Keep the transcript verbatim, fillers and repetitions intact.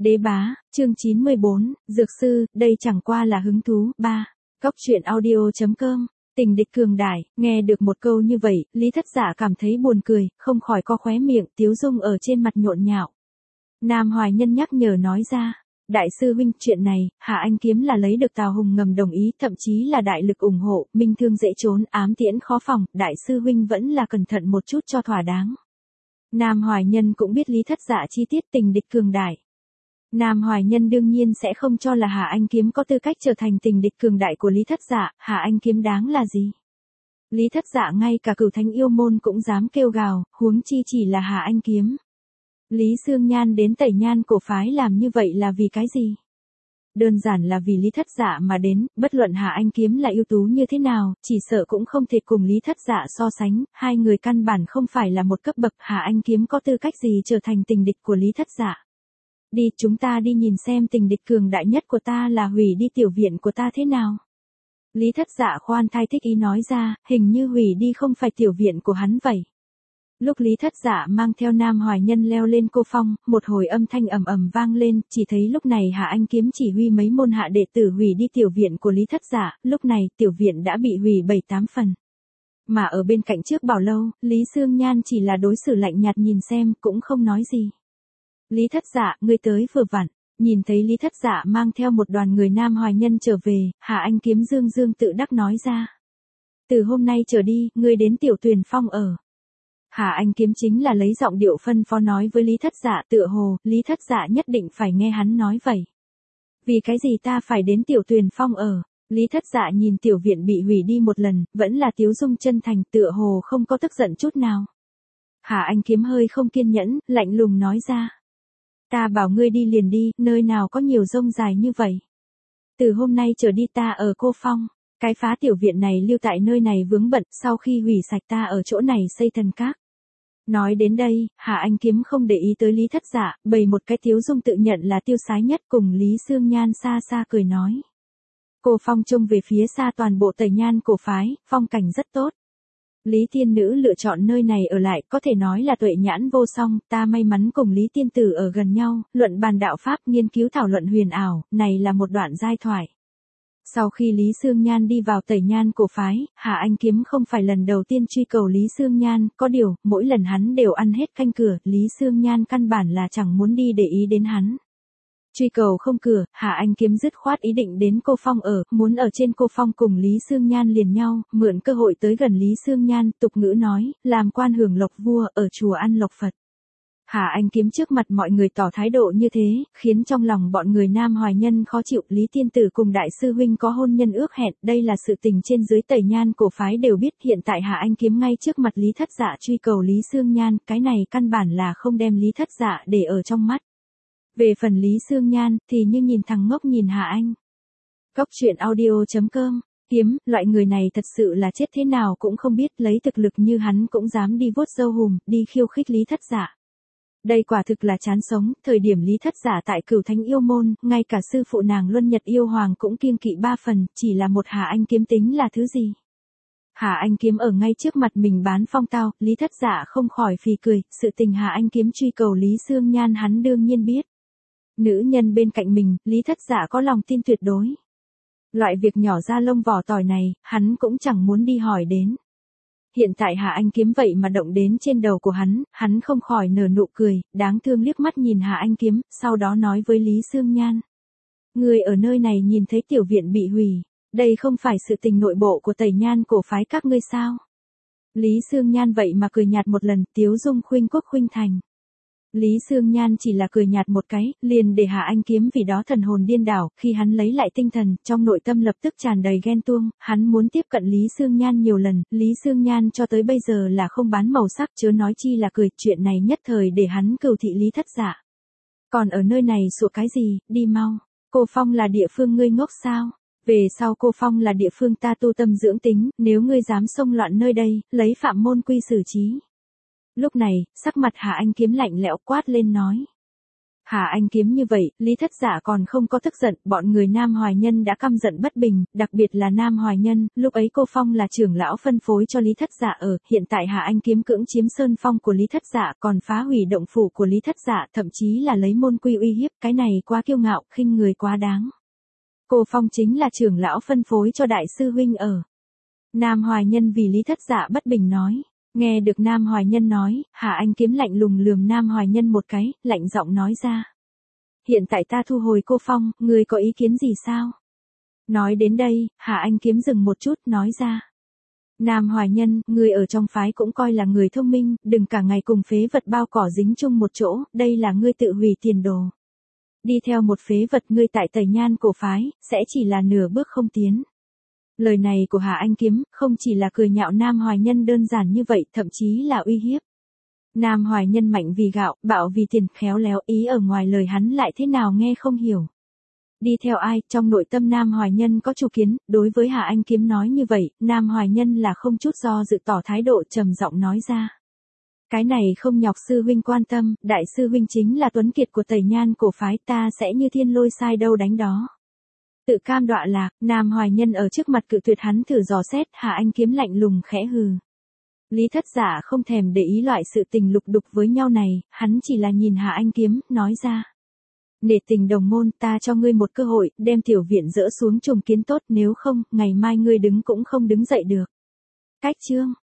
Đế bá, chương chín mươi bốn, Dược sư, đây chẳng qua là hứng thú. ba. Cóc truyện audio.com, tình địch cường đại, nghe được một câu như vậy, Lý Thất Dạ cảm thấy buồn cười, không khỏi co khóe miệng, tiếu dung ở trên mặt nhộn nhạo. Nam Hoài Nhân nhắc nhở nói ra, đại sư huynh, chuyện này, Hạ Anh Kiếm là lấy được Tào Hùng ngầm đồng ý, thậm chí là đại lực ủng hộ, minh thương dễ trốn, ám tiễn khó phòng, đại sư huynh vẫn là cẩn thận một chút cho thỏa đáng. Nam Hoài Nhân cũng biết Lý Thất Dạ chi tiết tình địch cường đại. Nam Hoài Nhân đương nhiên sẽ không cho là Hạ Anh Kiếm có tư cách trở thành tình địch cường đại của Lý Thất Dạ, Hạ Anh Kiếm đáng là gì? Lý Thất Dạ ngay cả Cửu Thánh yêu môn cũng dám kêu gào, huống chi chỉ là Hạ Anh Kiếm. Lý Xương Nhan đến Tẩy Nhan cổ phái làm như vậy là vì cái gì? Đơn giản là vì Lý Thất Dạ mà đến, bất luận Hạ Anh Kiếm là ưu tú như thế nào, chỉ sợ cũng không thể cùng Lý Thất Dạ so sánh, hai người căn bản không phải là một cấp bậc, Hạ Anh Kiếm có tư cách gì trở thành tình địch của Lý Thất Dạ. Đi, chúng ta đi nhìn xem tình địch cường đại nhất của ta là hủy đi tiểu viện của ta thế nào. Lý Thất Dạ khoan thai thích ý nói ra, hình như hủy đi không phải tiểu viện của hắn vậy. Lúc Lý Thất Dạ mang theo Nam Hoài Nhân leo lên cô phong, một hồi âm thanh ầm ầm vang lên, chỉ thấy lúc này Hạ Anh Kiếm chỉ huy mấy môn hạ đệ tử hủy đi tiểu viện của Lý Thất Dạ, lúc này tiểu viện đã bị hủy bảy tám phần. Mà ở bên cạnh trước bảo lâu, Lý Xương Nhan chỉ là đối xử lạnh nhạt nhìn xem, cũng không nói gì. Lý Thất Dạ, ngươi tới vừa vặn. Nhìn thấy Lý Thất Dạ mang theo một đoàn người Nam Hoài Nhân trở về, Hạ Anh Kiếm dương dương tự đắc nói ra. Từ hôm nay trở đi, ngươi đến Tiểu Tuyền Phong ở. Hạ Anh Kiếm chính là lấy giọng điệu phân phó nói với Lý Thất Dạ, tựa hồ, Lý Thất Dạ nhất định phải nghe hắn nói vậy. Vì cái gì ta phải đến Tiểu Tuyền Phong ở? Lý Thất Dạ nhìn tiểu viện bị hủy đi một lần, vẫn là tiếu dung chân thành, tựa hồ không có tức giận chút nào. Hạ Anh Kiếm hơi không kiên nhẫn, lạnh lùng nói ra. Ta bảo ngươi đi liền đi, nơi nào có nhiều rông dài như vậy. Từ hôm nay trở đi ta ở cô phong, cái phá tiểu viện này lưu tại nơi này vướng bận, sau khi hủy sạch ta ở chỗ này xây thần các. Nói đến đây, Hạ Anh Kiếm không để ý tới Lý Thất Dạ, bày một cái tiếu dung tự nhận là tiêu sái nhất, cùng Lý Xương Nhan xa xa cười nói. Cô phong trông về phía xa toàn bộ Tẩy Nhan cổ phái, phong cảnh rất tốt. Lý tiên nữ lựa chọn nơi này ở lại, có thể nói là tuệ nhãn vô song, ta may mắn cùng Lý tiên tử ở gần nhau, luận bàn đạo pháp, nghiên cứu thảo luận huyền ảo, này là một đoạn giai thoại. Sau khi Lý Xương Nhan đi vào Tẩy Nhan cổ phái, Hạ Anh Kiếm không phải lần đầu tiên truy cầu Lý Xương Nhan, có điều, mỗi lần hắn đều ăn hết canh cửa, Lý Xương Nhan căn bản là chẳng muốn đi để ý đến hắn. Truy cầu không cửa, Hạ Anh Kiếm dứt khoát ý định đến cô phong ở, muốn ở trên cô phong cùng Lý Xương Nhan liền nhau, mượn cơ hội tới gần Lý Xương Nhan, tục ngữ nói, làm quan hưởng lộc vua, ở chùa ăn lộc Phật. Hạ Anh Kiếm trước mặt mọi người tỏ thái độ như thế, khiến trong lòng bọn người Nam Hoài Nhân khó chịu. Lý tiên tử cùng đại sư huynh có hôn nhân ước hẹn, đây là sự tình trên dưới Tẩy Nhan cổ phái đều biết. Hiện tại Hạ Anh Kiếm ngay trước mặt Lý Thất Dạ truy cầu Lý Xương Nhan, cái này căn bản là không đem Lý Thất Dạ để ở trong mắt. Về phần Lý Xương Nhan, thì như nhìn thằng ngốc nhìn Hạ Anh. Cóc truyện audio.com, Kiếm, loại người này thật sự là chết thế nào cũng không biết, lấy thực lực như hắn cũng dám đi vuốt râu hùm, đi khiêu khích Lý Thất Dạ. Đây quả thực là chán sống, thời điểm Lý Thất Dạ tại Cửu Thánh yêu môn, ngay cả sư phụ nàng Luân Nhật yêu hoàng cũng kiêng kỵ ba phần, chỉ là một Hạ Anh Kiếm tính là thứ gì. Hạ Anh Kiếm ở ngay trước mặt mình bán phong tao, Lý Thất Dạ không khỏi phì cười, sự tình Hạ Anh Kiếm truy cầu Lý Xương Nhan hắn đương nhiên biết. Nữ nhân bên cạnh mình, Lý Thất Dạ có lòng tin tuyệt đối. Loại việc nhỏ ra lông vỏ tỏi này, hắn cũng chẳng muốn đi hỏi đến. Hiện tại Hạ Anh Kiếm vậy mà động đến trên đầu của hắn, hắn không khỏi nở nụ cười, đáng thương liếc mắt nhìn Hạ Anh Kiếm, sau đó nói với Lý Xương Nhan. Người ở nơi này nhìn thấy tiểu viện bị hủy, đây không phải sự tình nội bộ của Tẩy Nhan cổ phái các ngươi sao? Lý Xương Nhan vậy mà cười nhạt một lần, tiếu dung khuynh quốc khuynh thành. Lý Xương Nhan chỉ là cười nhạt một cái, liền để Hạ Anh Kiếm vì đó thần hồn điên đảo, khi hắn lấy lại tinh thần, trong nội tâm lập tức tràn đầy ghen tuông, hắn muốn tiếp cận Lý Xương Nhan nhiều lần, Lý Xương Nhan cho tới bây giờ là không bán màu sắc chớ nói chi là cười, chuyện này nhất thời để hắn cừu thị Lý Thất Dạ. Còn ở nơi này sủa cái gì, đi mau, cô phong là địa phương ngươi ngốc sao? Về sau cô phong là địa phương ta tu tâm dưỡng tính, nếu ngươi dám xông loạn nơi đây, lấy phạm môn quy xử trí. Lúc này, sắc mặt Hạ Anh Kiếm lạnh lẽo quát lên nói. Hà Anh Kiếm như vậy, Lý Thất Dạ còn không có tức giận, bọn người Nam Hoài Nhân đã căm giận bất bình, đặc biệt là Nam Hoài Nhân, lúc ấy cô Phong là trưởng lão phân phối cho Lý Thất Dạ ở, hiện tại Hà Anh Kiếm cưỡng chiếm sơn phong của Lý Thất Dạ, còn phá hủy động phủ của Lý Thất Dạ, thậm chí là lấy môn quy uy hiếp, cái này quá kiêu ngạo, khinh người quá đáng. Cô Phong chính là trưởng lão phân phối cho đại sư huynh ở. Nam Hoài Nhân vì Lý Thất Dạ bất bình nói. Nghe được Nam Hoài Nhân nói, Hà Anh Kiếm lạnh lùng lườm Nam Hoài Nhân một cái, lạnh giọng nói ra. Hiện tại ta thu hồi cô Phong, ngươi có ý kiến gì sao? Nói đến đây, Hà Anh Kiếm dừng một chút, nói ra. Nam Hoài Nhân, ngươi ở trong phái cũng coi là người thông minh, đừng cả ngày cùng phế vật bao cỏ dính chung một chỗ, đây là ngươi tự hủy tiền đồ. Đi theo một phế vật ngươi tại Tây Nhan cổ phái, sẽ chỉ là nửa bước không tiến. Lời này của Hà Anh Kiếm, không chỉ là cười nhạo Nam Hoài Nhân đơn giản như vậy, thậm chí là uy hiếp. Nam Hoài Nhân mạnh vì gạo, bạo vì tiền, khéo léo, ý ở ngoài lời hắn lại thế nào nghe không hiểu. Đi theo ai, trong nội tâm Nam Hoài Nhân có chủ kiến, đối với Hà Anh Kiếm nói như vậy, Nam Hoài Nhân là không chút do dự tỏ thái độ trầm giọng nói ra. Cái này không nhọc sư huynh quan tâm, đại sư huynh chính là tuấn kiệt của Tây Nhan cổ phái, ta sẽ như thiên lôi sai đâu đánh đó. Tự cam đọa lạc, Nam Hoài Nhân ở trước mặt cự tuyệt hắn thử dò xét, Hà Anh Kiếm lạnh lùng khẽ hừ. Lý Thất Dạ không thèm để ý loại sự tình lục đục với nhau này, hắn chỉ là nhìn Hà Anh Kiếm, nói ra. Nể tình đồng môn, ta cho ngươi một cơ hội, đem tiểu viện dỡ xuống trùng kiến tốt, nếu không, ngày mai ngươi đứng cũng không đứng dậy được. Cách chương.